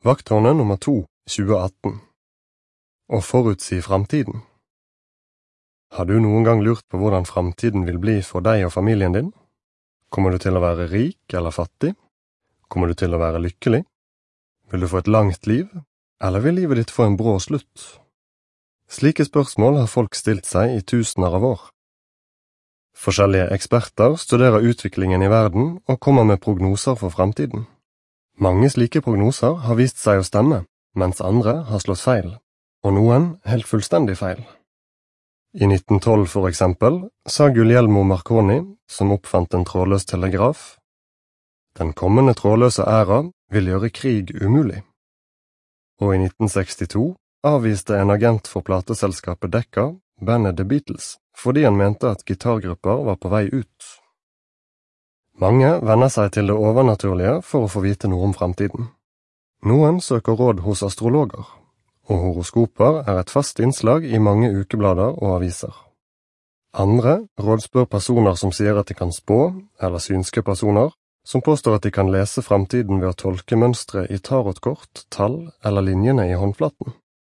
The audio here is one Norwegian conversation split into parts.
Vakttårnet nummer 2, 2018. Å forutsi framtiden. Har du noen gang lurt på hvordan framtiden vil bli for deg og familien din? Kommer du til å være rik eller fattig? Kommer du til å være lykkelig? Vil du få et langt liv, eller vil livet ditt få en brå slutt? Slike spørsmål har folk stilt seg i tusener av år. Forskjellige eksperter studerer utviklingen i verden og kommer med prognoser for framtiden. Mange slike prognoser har vist seg å stemme, mens andre har slått feil, og noen helt fullstendig feil. I 1912 for eksempel sa Guglielmo Marconi, som oppfant en trådløs telegraf, «Den kommende trådløse æra vil gjøre krig umulig». Og i 1962 avviste en agent for plateselskapet Decca bandet The Beatles, fordi han mente at gitargrupper var på vei ut. Mange venner seg til det overnaturlige for å få vite noe om framtiden. Noen søker råd hos astrologer, og horoskoper er et fast innslag i mange ukeblader og aviser. Andre rådspør personer som sier at de kan spå, eller synske personer, som påstår at de kan lese framtiden ved å tolke mønstre i tarotkort, tall eller linjene i håndflaten.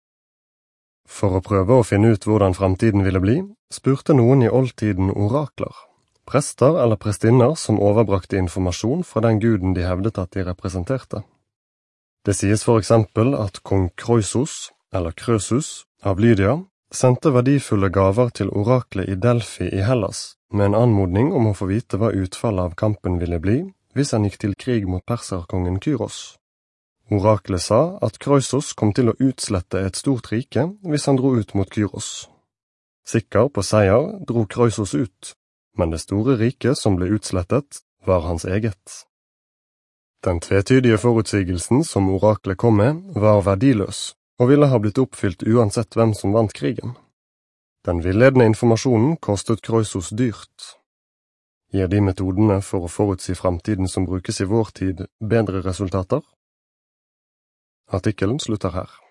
For å prøve å finne ut hvordan framtiden ville bli, spurte noen i oldtiden orakler, prester eller prestinner som overbrakte informasjon fra den guden de hevdet at de representerte. Det sies for eksempel at kong Kroisos, eller Krøsus, av Lydia, sendte verdifulle gaver til oraklet i Delphi i Hellas, med en anmodning om å få vite hva utfallet av kampen ville bli, hvis han gikk til krig mot perserkongen Kyros. Oraklet sa at Kroisos kom til å utslette et stort rike hvis han dro ut mot Kyros. Sikker på seier dro Kroisos ut, men det store riket som ble utslettet var hans eget. Den tvetydige forutsigelsen som oraklet kom med var verdiløs, og ville ha blitt oppfylt uansett hvem som vant krigen. Den villedende informasjonen kostet Kroisos dyrt. Gir de metodene for å forutsi framtiden som brukes i vår tid bedre resultater? Artikkelen slutter her.